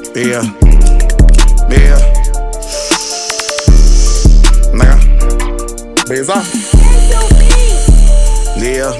Yeah. Yeah. Nigga. Biz off. Yeah.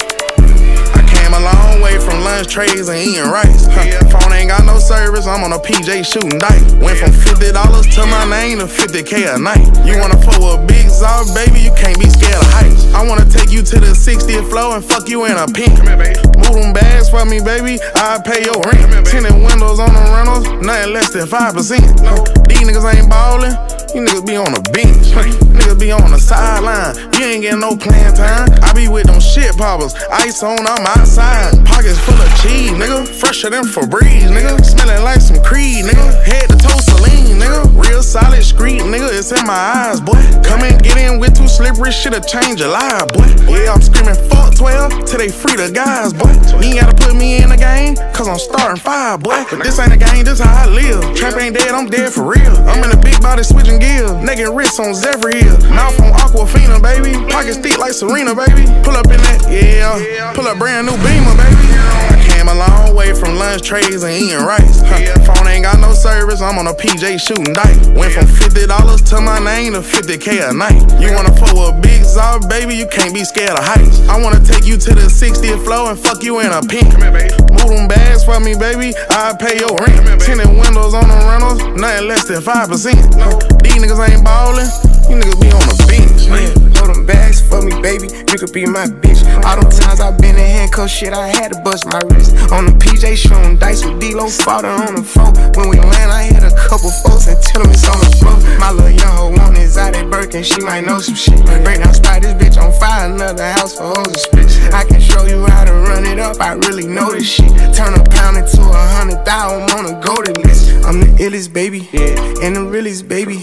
I came a long way from lunch trays and eating rice. Phone ain't got no service, I'm on a PJ shooting dice. Went from $50 to my name to 50K a night. You wanna fuck with big Zod, baby, you can't be scared of heights. I wanna take you to the 60th floor and fuck you in a pink. Move them bags for me, baby, I'll pay your rent. Tinted windows on the rentals, nothing less than 5%. These niggas ain't ballin', you niggas be on the bench. Niggas be on the sideline, you ain't getting no playing time. I be with them shit poppers, ice on, I'm outside. Pockets full of cheese, nigga, fresher than Febreze, nigga. Smelling like some Creed, nigga, head to toe Celine, nigga. Real solid street, nigga, it's in my eyes, boy. Come and get in with too slippery, shit'll change your life, boy. Yeah, I'm screaming fuck 12 till they free the guys, boy. You ain't gotta put me in the game, cause I'm starting 5, boy. But this ain't a game, this how I live. Trap ain't dead, I'm dead for real. I'm in a big body switching gears, naked wrists on Zephyr Hill. Mouth on Aquafina, baby. Pockets thick like Serena, baby. Pull up in that, yeah. Pull up brand new Beamer, baby. I came a long way from lunch trays and eating rice. Phone ain't got no service, I'm on a PJ shooting dice. Went from $50 to my name to 50K a night. You wanna fuck with big Zod, baby, you can't be scared of heights. I wanna take you to the 60th floor and fuck you in a pink. Move them bags for me, baby, I'll pay your rent. Tinted windows on the rentals, nothing less than 5%. These niggas ain't ballin', you niggas be on the bench. Load them bags for me, baby, you could be my bitch. All them times I been in handcuffs, shit, I had to bust my wrist. On the PJ shooting dice with D-Lo, father on the floor. When we land, I hit a couple folks and tell them it's on the floor. My little young hoe want is out at Birkin, she might know some shit. Break down spot, this bitch on fire, another house for hoes and spits. I can show you how to run it up, I really know this shit. Turn a pound into 100,000 on a golden list. I'm the illest, baby, and the realest, baby.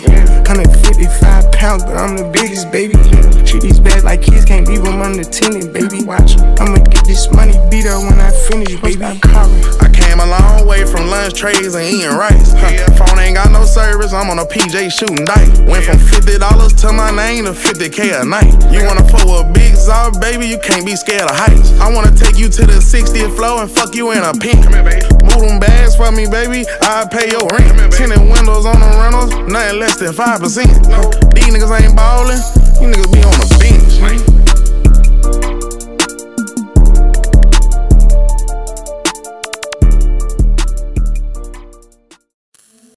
155 pounds, but I'm the biggest, baby. Treat these bags like kids, can't leave them unattended, baby. Watch, I'ma get this money beat up when I finish, baby. I came a long way from lunch trays and eating rice. Phone ain't got no service, I'm on a PJ shooting dice. Went from $50 to my name to 50K a night. You wanna fuck with big Zod, baby, you can't be scared of heights. I wanna take you to the 60th floor and fuck you in a pink. Move them bags for me, baby, I'll pay your rent. Tinted windows on the rentals, nothing less than 5%. These niggas ain't ballin', you niggas be on the bench.